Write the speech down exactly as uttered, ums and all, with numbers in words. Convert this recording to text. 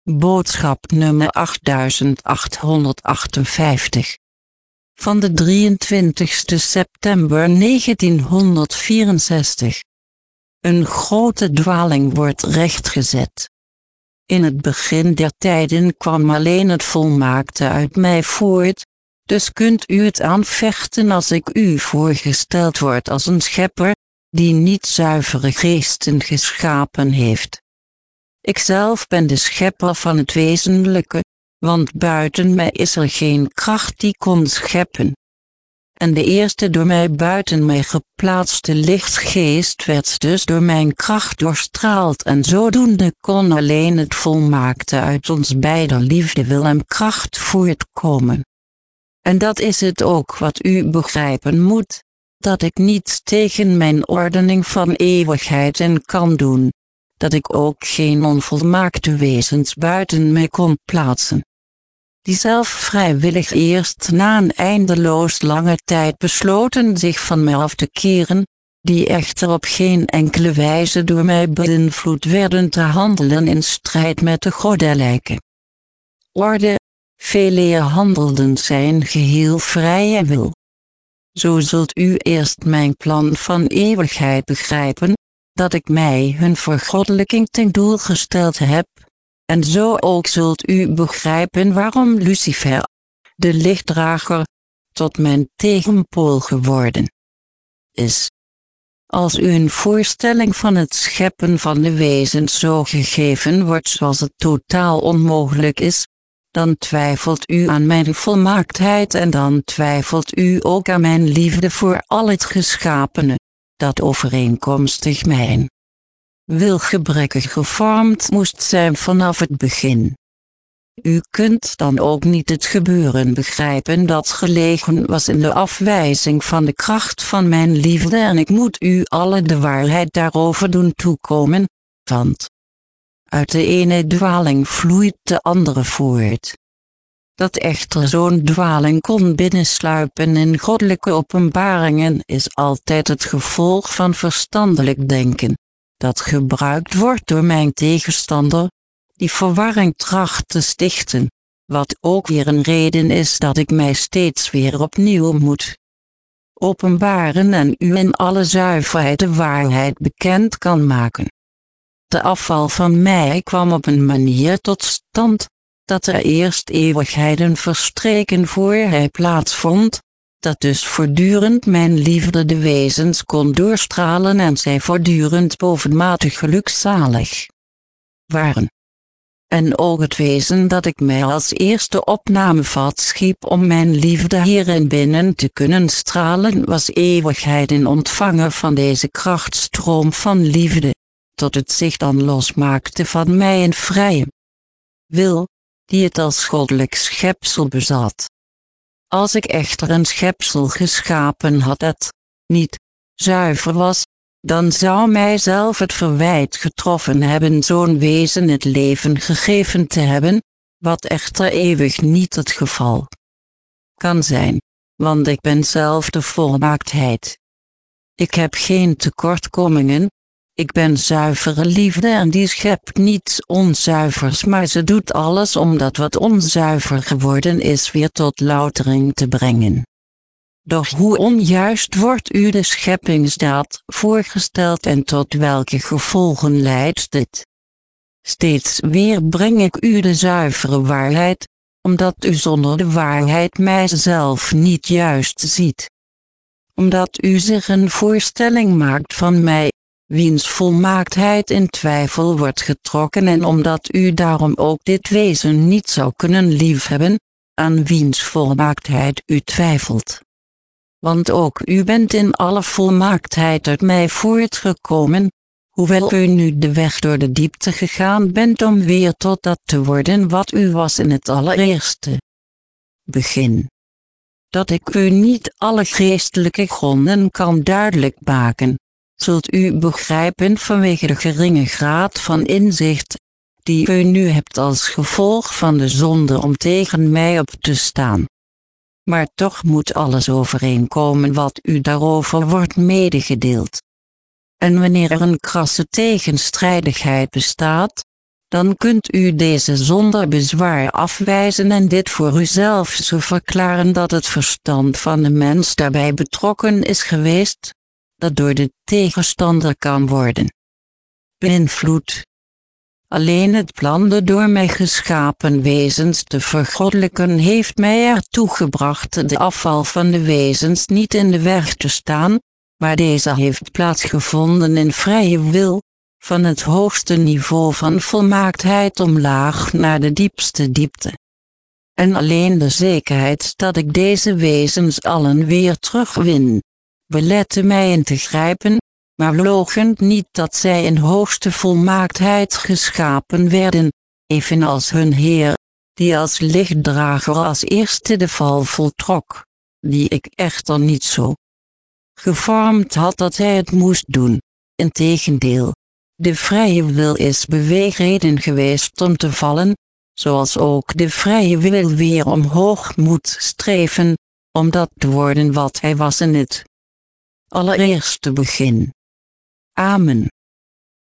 Boodschap nummer achtduizendachthonderdachtenvijftig. Van de drieëntwintigste september negentienhonderdvierenzestig. Een grote dwaling wordt rechtgezet. In het begin der tijden kwam alleen het volmaakte uit mij voort, dus kunt u het aanvechten als ik u voorgesteld word als een schepper, die niet zuivere geesten geschapen heeft. Ikzelf ben de schepper van het wezenlijke, want buiten mij is er geen kracht die kon scheppen. En de eerste door mij buiten mij geplaatste lichtgeest werd dus door mijn kracht doorstraald en zodoende kon alleen het volmaakte uit ons beider liefde wil en kracht voortkomen. En dat is het ook wat u begrijpen moet, dat ik niets tegen mijn ordening van eeuwigheid in kan doen, dat ik ook geen onvolmaakte wezens buiten mij kon plaatsen, die zelf vrijwillig eerst na een eindeloos lange tijd besloten zich van mij af te keren, die echter op geen enkele wijze door mij beïnvloed werden te handelen in strijd met de goddelijke orde, veeleer handelden zijn geheel vrije wil. Zo zult u eerst mijn plan van eeuwigheid begrijpen, dat ik mij hun vergoddelijking ten doel gesteld heb, en zo ook zult u begrijpen waarom Lucifer, de lichtdrager, tot mijn tegenpool geworden is. Als u een voorstelling van het scheppen van de wezens zo gegeven wordt zoals het totaal onmogelijk is, dan twijfelt u aan mijn volmaaktheid en dan twijfelt u ook aan mijn liefde voor al het geschapene, dat overeenkomstig mijn wil gebrekkig gevormd moest zijn vanaf het begin. U kunt dan ook niet het gebeuren begrijpen dat gelegen was in de afwijzing van de kracht van mijn liefde en ik moet u alle de waarheid daarover doen toekomen, want uit de ene dwaling vloeit de andere voort. Dat echter zo'n dwaling kon binnensluipen in goddelijke openbaringen is altijd het gevolg van verstandelijk denken, dat gebruikt wordt door mijn tegenstander, die verwarring tracht te stichten, wat ook weer een reden is dat ik mij steeds weer opnieuw moet openbaren en u in alle zuiverheid de waarheid bekend kan maken. De afval van mij kwam op een manier tot stand, dat er eerst eeuwigheden verstreken voor hij plaatsvond, dat dus voortdurend mijn liefde de wezens kon doorstralen en zij voortdurend bovenmatig gelukzalig waren. En ook het wezen dat ik mij als eerste opnamevat schiep om mijn liefde hierin binnen te kunnen stralen was eeuwigheden ontvangen van deze krachtstroom van liefde, tot het zich dan losmaakte van mij in vrije wil, die het als goddelijk schepsel bezat. Als ik echter een schepsel geschapen had dat niet zuiver was, dan zou mijzelf het verwijt getroffen hebben zo'n wezen het leven gegeven te hebben, wat echter eeuwig niet het geval kan zijn, want ik ben zelf de volmaaktheid. Ik heb geen tekortkomingen, ik ben zuivere liefde en die schept niets onzuivers, maar ze doet alles om dat wat onzuiver geworden is weer tot loutering te brengen. Doch hoe onjuist wordt u de scheppingsdaad voorgesteld en tot welke gevolgen leidt dit? Steeds weer breng ik u de zuivere waarheid, omdat u zonder de waarheid mijzelf niet juist ziet. Omdat u zich een voorstelling maakt van mij, wiens volmaaktheid in twijfel wordt getrokken en omdat u daarom ook dit wezen niet zou kunnen liefhebben, aan wiens volmaaktheid u twijfelt. Want ook u bent in alle volmaaktheid uit mij voortgekomen, hoewel u nu de weg door de diepte gegaan bent om weer tot dat te worden wat u was in het allereerste begin. Dat ik u niet alle geestelijke gronden kan duidelijk maken, zult u begrijpen vanwege de geringe graad van inzicht, die u nu hebt als gevolg van de zonde om tegen mij op te staan. Maar toch moet alles overeenkomen wat u daarover wordt medegedeeld. En wanneer er een krasse tegenstrijdigheid bestaat, dan kunt u deze zonder bezwaar afwijzen en dit voor uzelf zo verklaren dat het verstand van de mens daarbij betrokken is geweest, dat door de tegenstander kan worden beïnvloed. Alleen het plan de door mij geschapen wezens te vergoddelijken heeft mij ertoe gebracht de afval van de wezens niet in de weg te staan, maar deze heeft plaatsgevonden in vrije wil, van het hoogste niveau van volmaaktheid omlaag naar de diepste diepte. En alleen de zekerheid dat ik deze wezens allen weer terugwin, belette mij in te grijpen, maar loochent niet dat zij in hoogste volmaaktheid geschapen werden, evenals hun Heer, die als lichtdrager als eerste de val voltrok, die ik echter niet zo gevormd had dat hij het moest doen. Integendeel, de vrije wil is beweegreden geweest om te vallen, zoals ook de vrije wil weer omhoog moet streven, om dat te worden wat hij was in het allereerste begin. Amen.